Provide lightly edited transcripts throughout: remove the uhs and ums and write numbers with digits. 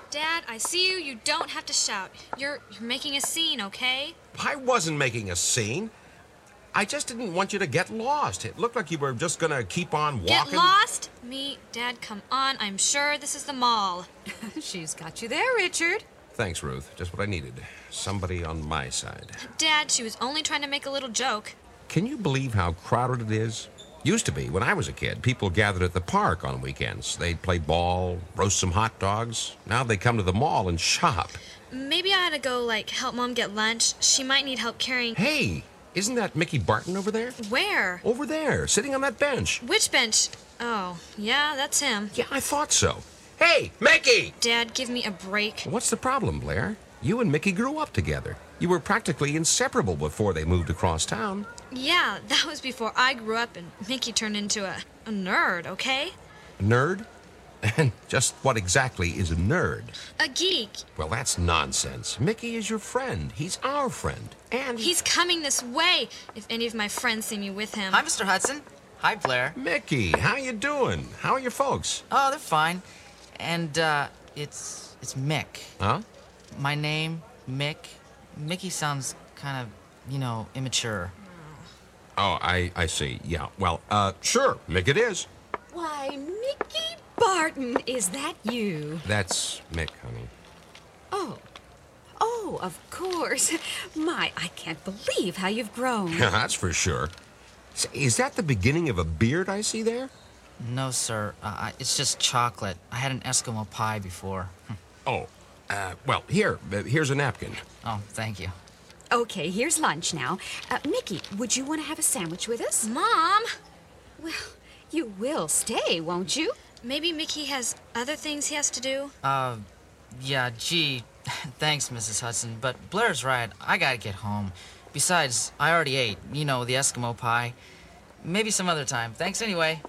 Dad, I see you. You don't have to shout. You're making a scene, okay? I wasn't making a scene. I just didn't want you to get lost. It looked like you were just gonna keep on walking. Get lost? Me? Dad, come on. I'm sure this is the mall. She's got you there, Richard. Thanks, Ruth. Just what I needed. Somebody on my side. Dad, she was only trying to make a little joke. Can you believe how crowded it is? Used to be, when I was a kid, people gathered at the park on weekends. They'd play ball, roast some hot dogs. Now they come to the mall and shop. Maybe I ought to go, help Mom get lunch. She might need help carrying... Hey, isn't that Mickey Barton over there? Where? Over there, sitting on that bench. Which bench? Oh, yeah, that's him. Yeah, I thought so. Hey, Mickey! Dad, give me a break. What's the problem, Blair? You and Mickey grew up together. You were practically inseparable before they moved across town. Yeah, that was before I grew up and Mickey turned into a nerd, okay? A nerd? And just what exactly is a nerd? A geek. Well, that's nonsense. Mickey is your friend. He's our friend. And... He's coming this way, if any of my friends see me with him. Hi, Mr. Hudson. Hi, Blair. Mickey, how you doing? How are your folks? Oh, they're fine. And, it's Mick. Huh? My name, Mick. Mickey sounds kind of, immature. Oh, I see. Yeah, well, sure, Mick it is. Why, Mickey Barton, is that you? That's Mick, honey. Oh, of course. My, I can't believe how you've grown. That's for sure. Is that the beginning of a beard I see there? No, sir. It's just chocolate. I had an Eskimo pie before. Oh, well, here's a napkin. Oh, thank you. Okay, here's lunch now. Mickey, would you want to have a sandwich with us? Mom! Well, you will stay, won't you? Maybe Mickey has other things he has to do? Yeah, gee, thanks, Mrs. Hudson, but Blair's right. I gotta get home. Besides, I already ate, the Eskimo pie. Maybe some other time. Thanks anyway.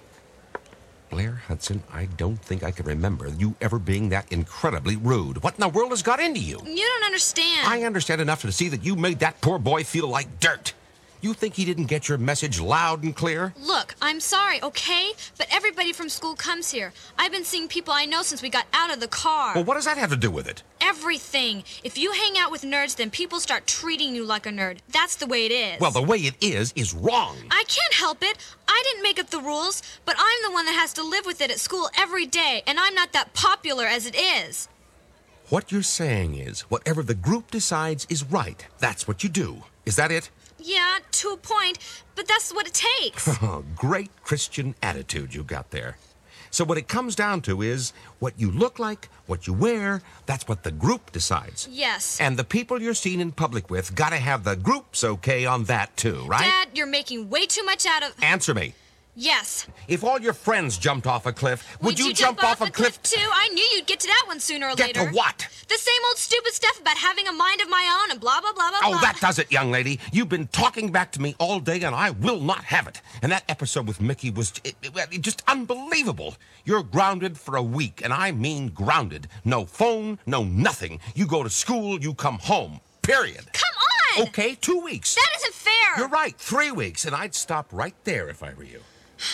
Blair Hudson, I don't think I can remember you ever being that incredibly rude. What in the world has got into you? You don't understand. I understand enough to see that you made that poor boy feel like dirt. You think he didn't get your message loud and clear? Look, I'm sorry, okay? But everybody from school comes here. I've been seeing people I know since we got out of the car. Well, what does that have to do with it? Everything. If you hang out with nerds, then people start treating you like a nerd. That's the way it is. Well, the way it is wrong. I can't help it. I didn't make up the rules, but I'm the one that has to live with it at school every day, and I'm not that popular as it is. What you're saying is, whatever the group decides is right. That's what you do. Is that it? Yeah, to a point, but that's what it takes. Great Christian attitude you got there. So what it comes down to is what you look like, what you wear, that's what the group decides. Yes. And the people you're seen in public with gotta have the group's okay on that too, right? Dad, you're making way too much out of... Answer me. Yes. If all your friends jumped off a cliff, would you jump off a cliff too? I knew you'd get to that one sooner or Get later. to what? The same old stupid stuff about having a mind of my own and blah, blah, blah, blah, Oh, blah. that does it, young lady. You've been talking back to me all day, and I will not have it. And that episode with Mickey was just unbelievable. You're grounded for a week, and I mean grounded. No phone, no nothing. You go to school, you come home. Period. Come on! Okay, 2 weeks. That isn't fair! You're right, 3 weeks, and I'd stop right there if I were you.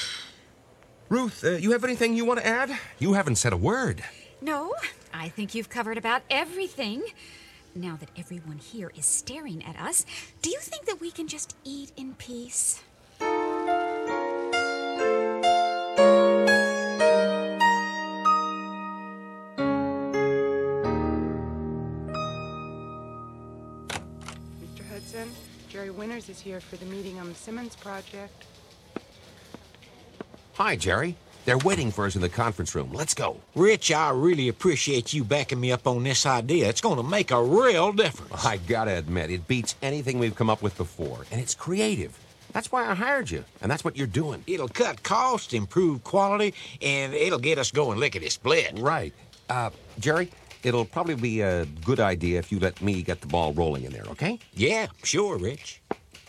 Ruth, you have anything you want to add? You haven't said a word. No, I think you've covered about everything. Now that everyone here is staring at us, do you think that we can just eat in peace? Mr. Hudson, Jerry Winters is here for the meeting on the Simmons project. Hi, Jerry. They're waiting for us in the conference room. Let's go. Rich, I really appreciate you backing me up on this idea. It's going to make a real difference. I gotta admit, it beats anything we've come up with before, and it's creative. That's why I hired you, and that's what you're doing. It'll cut costs, improve quality, and it'll get us going lickety-split. Right. Jerry, it'll probably be a good idea if you let me get the ball rolling in there, okay? Yeah, sure, Rich.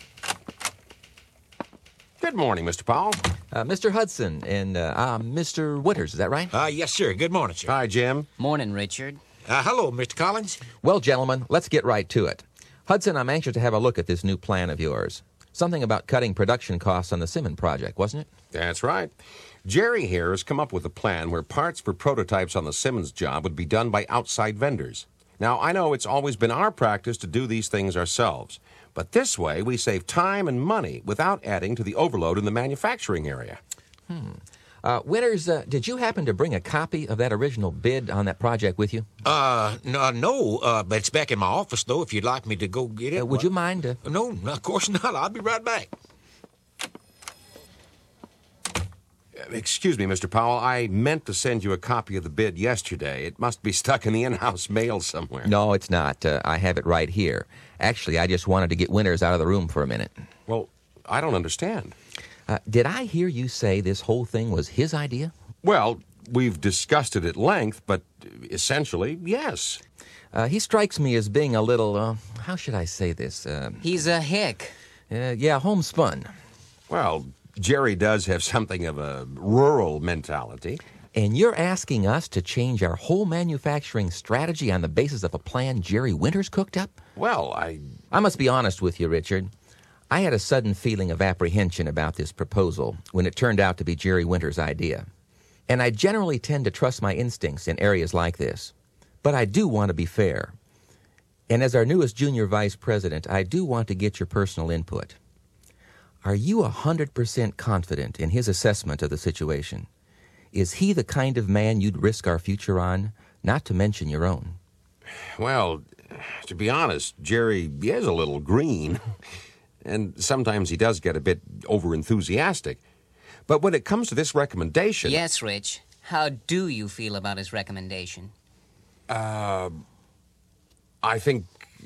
Good morning, Mr. Powell. Mr. Hudson and Mr. Winters, is that right? Yes, sir. Good morning, sir. Hi, Jim. Morning, Richard. Hello, Mr. Collins. Well, gentlemen, let's get right to it. Hudson, I'm anxious to have a look at this new plan of yours. Something about cutting production costs on the Simmons project, wasn't it? That's right. Jerry here has come up with a plan where parts for prototypes on the Simmons job would be done by outside vendors. Now, I know it's always been our practice to do these things ourselves, but this way we save time and money without adding to the overload in the manufacturing area. Winters, did you happen to bring a copy of that original bid on that project with you? No, but it's back in my office, though, if you'd like me to go get it. Would you mind? No, of course not. I'll be right back. Excuse me, Mr. Powell. I meant to send you a copy of the bid yesterday. It must be stuck in the in-house mail somewhere. No, it's not. I have it right here. Actually, I just wanted to get Winters out of the room for a minute. Well, I don't understand. Did I hear you say this whole thing was his idea? Well, we've discussed it at length, but essentially, yes. He strikes me as being a little, how should I say this? He's a hick. Yeah, homespun. Well, Jerry does have something of a rural mentality. And you're asking us to change our whole manufacturing strategy on the basis of a plan Jerry Winters cooked up? Well, I must be honest with you, Richard. I had a sudden feeling of apprehension about this proposal when it turned out to be Jerry Winters' idea. And I generally tend to trust my instincts in areas like this. But I do want to be fair. And as our newest junior vice president, I do want to get your personal input. Are you 100% confident in his assessment of the situation? Is he the kind of man you'd risk our future on, not to mention your own? Well, to be honest, Jerry is a little green. And sometimes he does get a bit over-enthusiastic. But when it comes to this recommendation... Yes, Rich. How do you feel about his recommendation? I think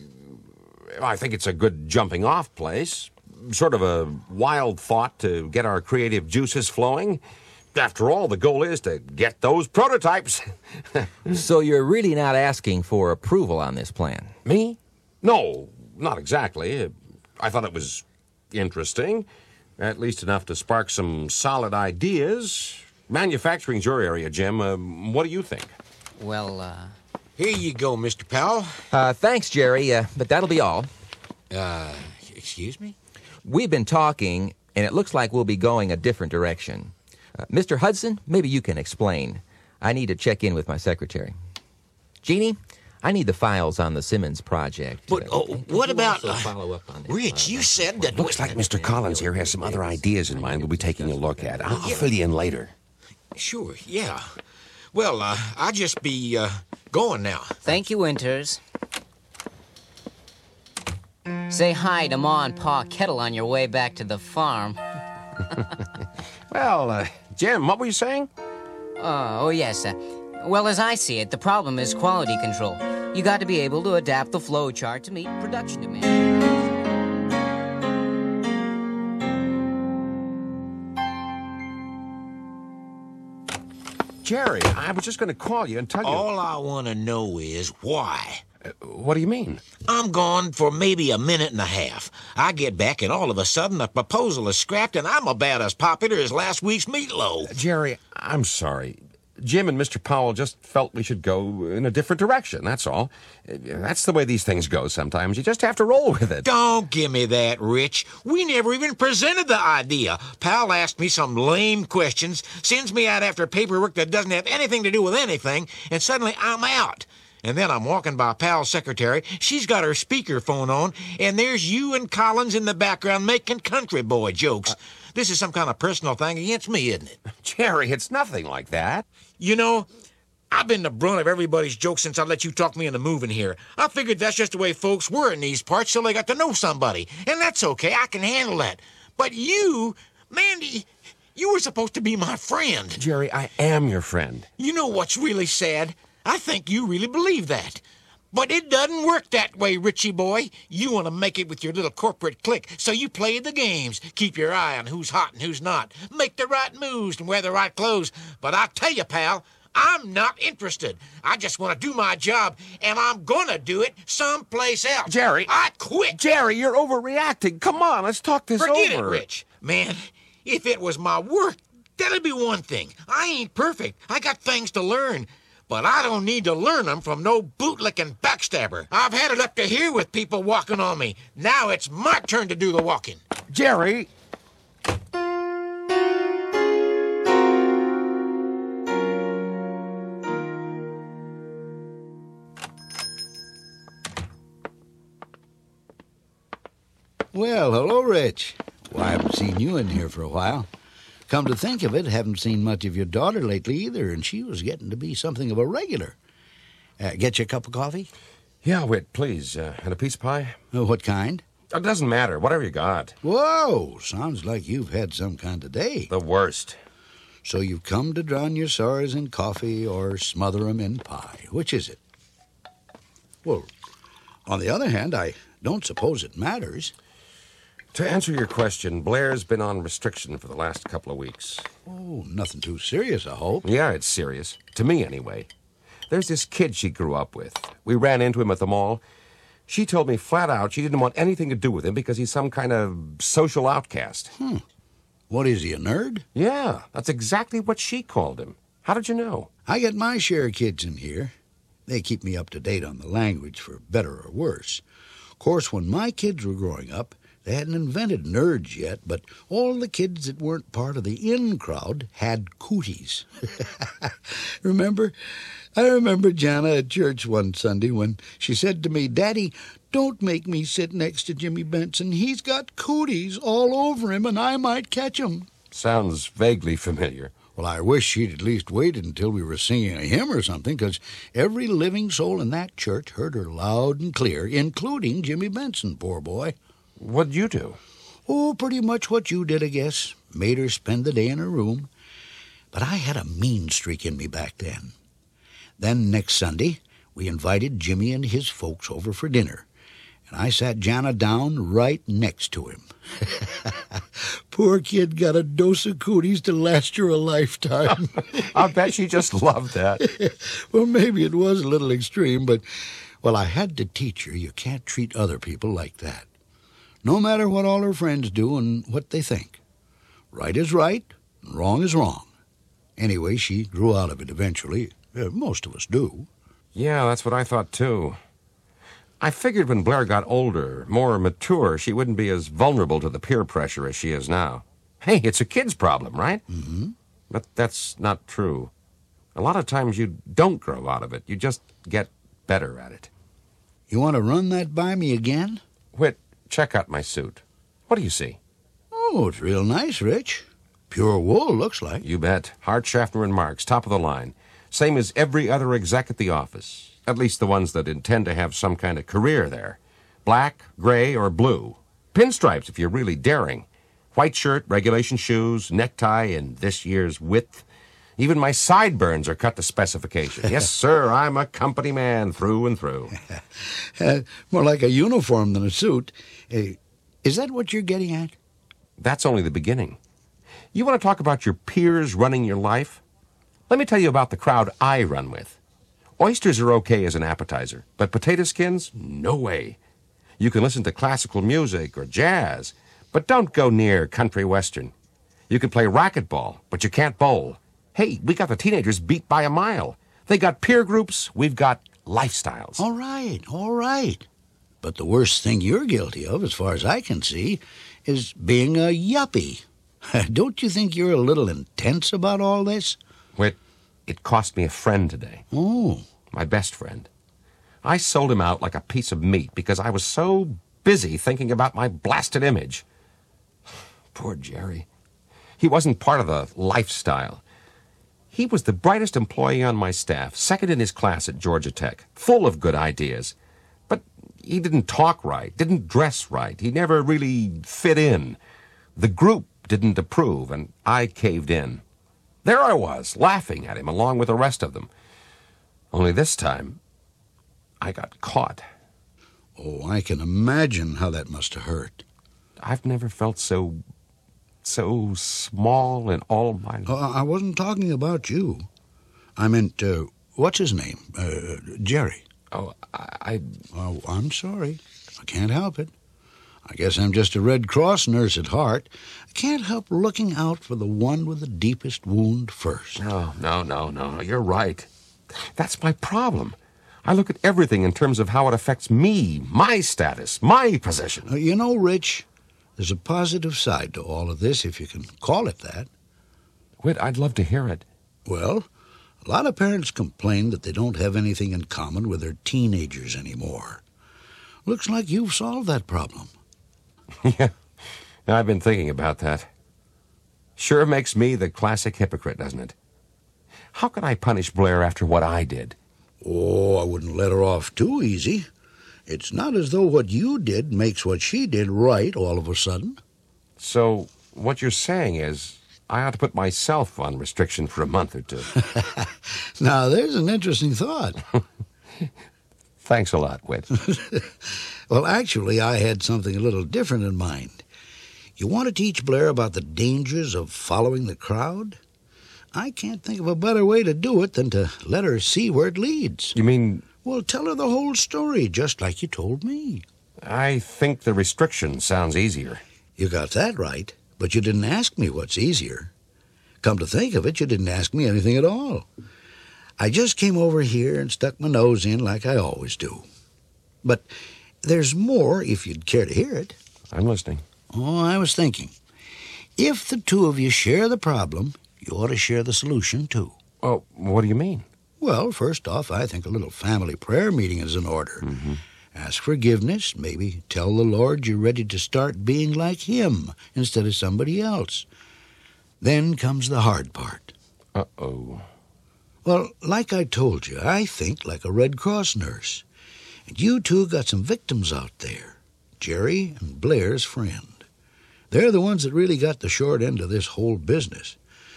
it's a good jumping-off place. Sort of a wild thought to get our creative juices flowing. After all, the goal is to get those prototypes. So you're really not asking for approval on this plan? Me? No, not exactly. I thought it was interesting, at least enough to spark some solid ideas. Manufacturing's your area, Jim. What do you think? Well, Here you go, Mr. Powell. Thanks, Jerry, but that'll be all. Excuse me? We've been talking, and it looks like we'll be going a different direction. Mr. Hudson, maybe you can explain. I need to check in with my secretary. Jeannie, I need the files on the Simmons project. But what about... follow up on this? Rich, you said that... Looks like Mr. Collins here has some other ideas in mind we'll be taking a look at. I'll fill you in later. Sure, yeah. Well, I'll just be going now. thank you, Winters. Say hi to Ma and Pa Kettle on your way back to the farm. Well, Jim, what were you saying? Oh, yes. Well, as I see it, the problem is quality control. You got to be able to adapt the flow chart to meet production demands. Jerry, I was just going to call you and tell you... All I want to know is why. What do you mean? I'm gone for maybe a minute and a half. I get back and all of a sudden the proposal is scrapped and I'm about as popular as last week's meatloaf. Jerry, I'm sorry. Jim and Mr. Powell just felt we should go in a different direction, that's all. That's the way these things go sometimes. You just have to roll with it. Don't give me that, Rich. We never even presented the idea. Pal asked me some lame questions, sends me out after paperwork that doesn't have anything to do with anything, and suddenly I'm out. And then I'm walking by Pal's secretary. She's got her speakerphone on, and there's you and Collins in the background making country boy jokes. This is some kind of personal thing against me, isn't it? Jerry, it's nothing like that. You know, I've been the brunt of everybody's jokes since I let you talk me into moving here. I figured that's just the way folks were in these parts till they got to know somebody. And that's okay. I can handle that. But you, Mandy, you were supposed to be my friend. Jerry, I am your friend. You know what's really sad? I think you really believe that. But it doesn't work that way, Richie boy. You want to make it with your little corporate clique, so you play the games. Keep your eye on who's hot and who's not. Make the right moves and wear the right clothes. But I tell you, pal, I'm not interested. I just want to do my job, and I'm gonna do it someplace else. Jerry! I quit! Jerry, you're overreacting. Come on, let's talk this over. Forget it, Rich. Man, if it was my work, that'd be one thing. I ain't perfect. I got things to learn. But I don't need to learn them from no bootlicking backstabber. I've had it up to here with people walking on me. Now it's my turn to do the walking. Jerry! Well, hello, Rich. Well, I haven't seen you in here for a while. Come to think of it, haven't seen much of your daughter lately either, and she was getting to be something of a regular. Get you a cup of coffee? Yeah, Whit, please. And a piece of pie? What kind? It doesn't matter. Whatever you got. Whoa, sounds like you've had some kind of day. The worst. So you've come to drown your sorrows in coffee or smother 'em in pie. Which is it? Well, on the other hand, I don't suppose it matters. To answer your question, Blair's been on restriction for the last couple of weeks. Oh, nothing too serious, I hope. Yeah, it's serious. To me, anyway. There's this kid she grew up with. We ran into him at the mall. She told me flat out she didn't want anything to do with him because he's some kind of social outcast. What is he, a nerd? Yeah, that's exactly what she called him. How did you know? I get my share of kids in here. They keep me up to date on the language, for better or worse. Of course, when my kids were growing up, they hadn't invented nerds yet, but all the kids that weren't part of the in crowd had cooties. I remember Jana at church one Sunday when she said to me, "Daddy, don't make me sit next to Jimmy Benson. He's got cooties all over him, and I might catch 'em." Sounds vaguely familiar. Well, I wish she'd at least waited until we were singing a hymn or something, because every living soul in that church heard her loud and clear, including Jimmy Benson, poor boy. What'd you do? Oh, pretty much what you did, I guess. Made her spend the day in her room. But I had a mean streak in me back then. Then next Sunday, we invited Jimmy and his folks over for dinner, and I sat Jana down right next to him. Poor kid got a dose of cooties to last her a lifetime. I bet she just loved that. Well, maybe it was a little extreme, but, well, I had to teach her you can't treat other people like that. No matter what all her friends do and what they think. Right is right, and wrong is wrong. Anyway, she grew out of it eventually. Most of us do. Yeah, that's what I thought, too. I figured when Blair got older, more mature, she wouldn't be as vulnerable to the peer pressure as she is now. Hey, it's a kid's problem, right? Mm-hmm. But that's not true. A lot of times you don't grow out of it. You just get better at it. You want to run that by me again? Whit, check out my suit. What do you see? Oh, it's real nice, Rich. Pure wool, looks like. You bet. Hart, Schaffner, and Marks, top of the line. Same as every other exec at the office. At least the ones that intend to have some kind of career there. Black, gray, or blue. Pinstripes if you're really daring. White shirt, regulation shoes, necktie in this year's width. Even my sideburns are cut to specification. Yes, sir, I'm a company man through and through. More like a uniform than a suit. Is that what you're getting at? That's only the beginning. You want to talk about your peers running your life? Let me tell you about the crowd I run with. Oysters are okay as an appetizer, but potato skins? No way. You can listen to classical music or jazz, but don't go near country western. You can play racquetball, but you can't bowl. Hey, we got the teenagers beat by a mile. They got peer groups, we've got lifestyles. All right. But the worst thing you're guilty of, as far as I can see, is being a yuppie. Don't you think you're a little intense about all this? Whit, it cost me a friend today. Oh. My best friend. I sold him out like a piece of meat because I was so busy thinking about my blasted image. Poor Jerry. He wasn't part of the lifestyle. He was the brightest employee on my staff, second in his class at Georgia Tech, full of good ideas. But he didn't talk right, didn't dress right. He never really fit in. The group didn't approve, and I caved in. There I was, laughing at him along with the rest of them. Only this time, I got caught. Oh, I can imagine how that must have hurt. I've never felt so small in all my life. I wasn't talking about you. I meant, what's his name? Jerry. Oh, Oh, I'm sorry. I can't help it. I guess I'm just a Red Cross nurse at heart. I can't help looking out for the one with the deepest wound first. No, you're right. That's my problem. I look at everything in terms of how it affects me, my status, my position. You know, Rich, there's a positive side to all of this, if you can call it that. Whit, I'd love to hear it. Well, a lot of parents complain that they don't have anything in common with their teenagers anymore. Looks like you've solved that problem. Yeah, I've been thinking about that. Sure makes me the classic hypocrite, doesn't it? How can I punish Blair after what I did? Oh, I wouldn't let her off too easy. It's not as though what you did makes what she did right all of a sudden. So, what you're saying is, I ought to put myself on restriction for a month or two. Now, there's an interesting thought. Thanks a lot, Whit. Well, actually, I had something a little different in mind. You want to teach Blair about the dangers of following the crowd? I can't think of a better way to do it than to let her see where it leads. You mean... Well, tell her the whole story, just like you told me. I think the restriction sounds easier. You got that right, but you didn't ask me what's easier. Come to think of it, you didn't ask me anything at all. I just came over here and stuck my nose in like I always do. But there's more if you'd care to hear it. I'm listening. Oh, I was thinking, if the two of you share the problem, you ought to share the solution, too. Oh, what do you mean? Well, first off, I think a little family prayer meeting is in order. Mm-hmm. Ask forgiveness, maybe tell the Lord you're ready to start being like Him instead of somebody else. Then comes the hard part. Uh-oh. Well, like I told you, I think like a Red Cross nurse. And you two got some victims out there, Jerry and Blair's friend. They're the ones that really got the short end of this whole business.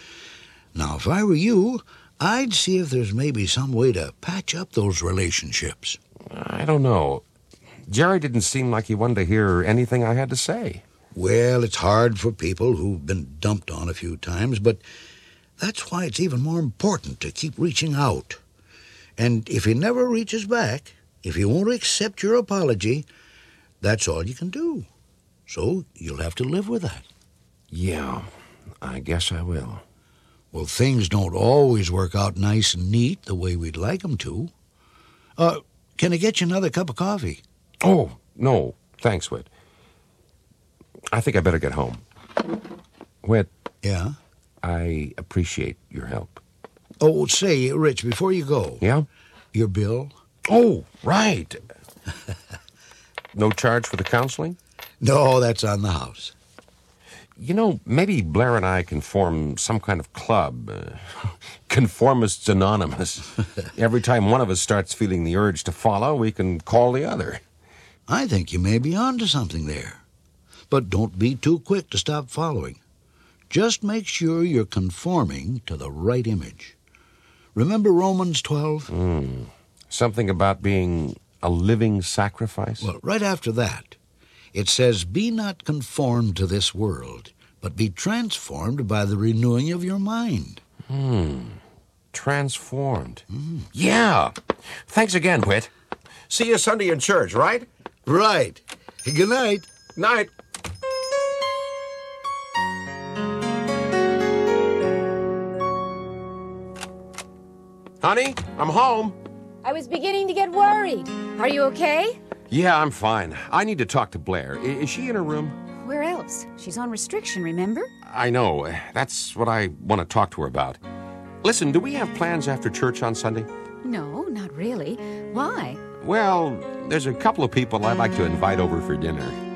Now, if I were you, I'd see if there's maybe some way to patch up those relationships. I don't know. Jerry didn't seem like he wanted to hear anything I had to say. Well, it's hard for people who've been dumped on a few times, but that's why it's even more important to keep reaching out. And if he never reaches back, if he won't accept your apology, that's all you can do. So you'll have to live with that. Yeah, I guess I will. Well, things don't always work out nice and neat the way we'd like them to. Can I get you another cup of coffee? Oh, no, thanks, Whit. I think I better get home. Whit. Yeah? I appreciate your help. Oh, say, Rich, before you go. Yeah? Your bill? Oh, right. No charge for the counseling? No, that's on the house. You know, maybe Blair and I can form some kind of club. Conformists Anonymous. Every time one of us starts feeling the urge to follow, we can call the other. I think you may be onto something there. But don't be too quick to stop following. Just make sure you're conforming to the right image. Remember Romans 12? Something about being a living sacrifice? Well, right after that, it says, "Be not conformed to this world, but be transformed by the renewing of your mind." Transformed. Yeah. Thanks again, Whit. See you Sunday in church, right? Right. Good night. Night. Honey, I'm home. I was beginning to get worried. Are you okay? Yeah, I'm fine. I need to talk to Blair. Is she in her room? Where else? She's on restriction, remember? I know. That's what I want to talk to her about. Listen, do we have plans after church on Sunday? No, not really. Why? Well, there's a couple of people I'd like to invite over for dinner.